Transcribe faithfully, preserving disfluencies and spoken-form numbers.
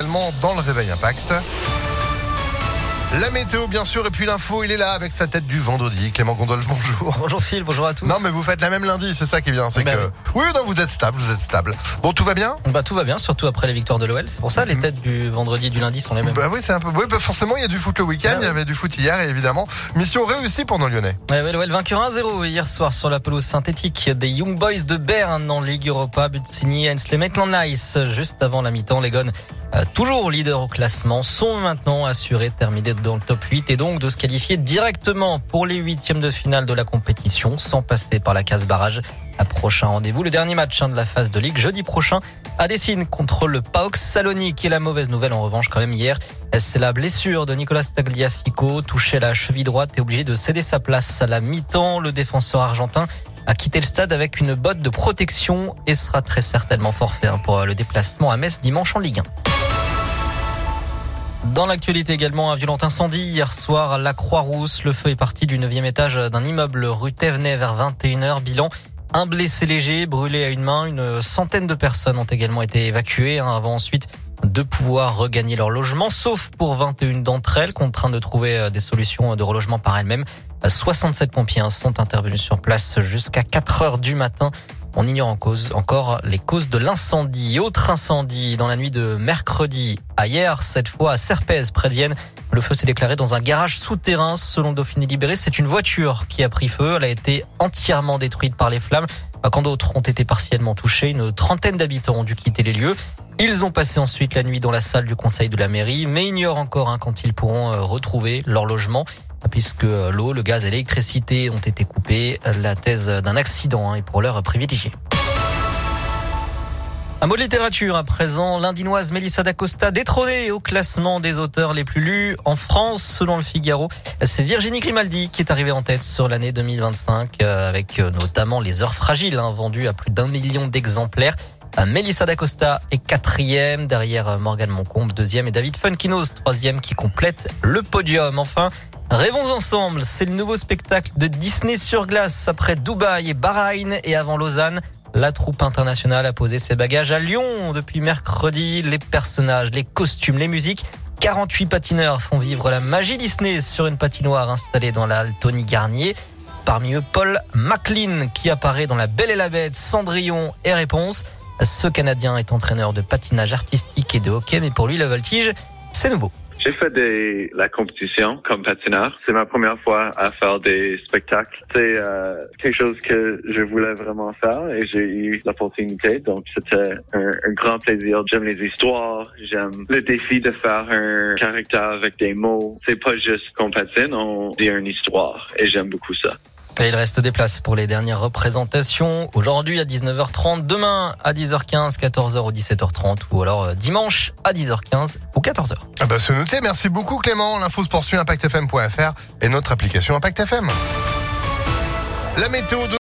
également dans le Réveil Impact. La météo, bien sûr, et puis l'info, il est là avec sa tête du vendredi. Clément Gondolf, bonjour. Bonjour Phil, bonjour à tous. Non, mais vous faites la même lundi, c'est ça qui est bien. C'est bah que. Oui, non, vous êtes stable, vous êtes stable. Bon, tout va bien? Bah, tout va bien, surtout après la victoire de l'O L. C'est pour ça les têtes du vendredi et du lundi sont les mêmes. Bah oui, c'est un peu. Oui, bah forcément, il y a du foot le week-end, Ah, il y avait du foot hier, et évidemment, mission réussie pour nos Lyonnais. Ouais, ouais, l'O L vainqueur un zéro hier soir sur la pelouse synthétique des Young Boys de Berne en Ligue Europa. But signé Hensley Maitland Nice juste avant la mi-temps. Les Gones, euh, toujours leader au classement, sont maintenant assurés de terminer dans le top huit et donc de se qualifier directement pour les huitièmes de finale de la compétition sans passer par la case barrage. À prochain rendez-vous, le dernier match de la phase de Ligue jeudi prochain à Dessine contre le PAOK Salonique. Et la mauvaise nouvelle en revanche quand même hier, c'est la blessure de Nicolas Tagliafico, touché à la cheville droite et obligé de céder sa place à la mi-temps. Le défenseur argentin a quitté le stade avec une botte de protection et sera très certainement forfait pour le déplacement à Metz dimanche en Ligue un. Dans l'actualité également, un violent incendie hier soir à la Croix-Rousse. Le feu est parti du neuvième étage d'un immeuble rue Thévenet vers vingt et une heures. Bilan, un blessé léger, brûlé à une main. Une centaine de personnes ont également été évacuées hein, avant ensuite de pouvoir regagner leur logement, sauf pour vingt et une d'entre elles, contraintes de trouver des solutions de relogement par elles-mêmes. soixante-sept pompiers sont intervenus sur place jusqu'à quatre heures du matin. On ignore en cause, encore les causes de l'incendie. Autre incendie dans la nuit de mercredi à hier, cette fois à Serpez, près de Vienne. Le feu s'est déclaré dans un garage souterrain. Selon Dauphiné Libéré, c'est une voiture qui a pris feu. Elle a été entièrement détruite par les flammes. Quand d'autres ont été partiellement touchés, une trentaine d'habitants ont dû quitter les lieux. Ils ont passé ensuite la nuit dans la salle du conseil de la mairie, mais ignorent encore hein, quand ils pourront euh, retrouver leur logement. Puisque l'eau, le gaz et l'électricité ont été coupés. La thèse d'un accident est pour l'heure privilégiée. Un mot de littérature à présent. L'Indinoise Melissa d'Acosta détrônée au classement des auteurs les plus lus en France selon le Figaro. C'est Virginie Grimaldi qui est arrivée en tête sur l'année deux mille vingt-cinq avec notamment Les Heures Fragiles hein, vendues à plus d'un million d'exemplaires. Melissa d'Acosta est quatrième, derrière Morgane Moncombe, deuxième et David Funkinos, troisième qui complète le podium. Enfin, Rêvons ensemble, c'est le nouveau spectacle de Disney sur glace après Dubaï et Bahreïn et avant Lausanne. La troupe internationale a posé ses bagages à Lyon depuis mercredi. Les personnages, les costumes, les musiques. quarante-huit patineurs font vivre la magie Disney sur une patinoire installée dans la Tony Garnier. Parmi eux, Paul McLean qui apparaît dans La Belle et la Bête, Cendrillon et Réponse. Ce Canadien est entraîneur de patinage artistique et de hockey, mais pour lui, la voltige, c'est nouveau. J'ai fait des, la compétition comme patineur. C'est ma première fois à faire des spectacles. C'est euh, quelque chose que je voulais vraiment faire et j'ai eu l'opportunité. Donc, c'était un, un grand plaisir. J'aime les histoires. J'aime le défi de faire un caractère avec des mots. C'est pas juste qu'on patine, on dit une histoire et j'aime beaucoup ça. Et il reste des places pour les dernières représentations. Aujourd'hui à dix-neuf heures trente, demain à dix heures quinze, quatorze heures ou dix-sept heures trente ou alors dimanche à dix heures quinze ou quatorze heures. Ah bah c'est noté, merci beaucoup Clément. L'info se poursuit impact f m point f r et notre application Impact F M. La météo de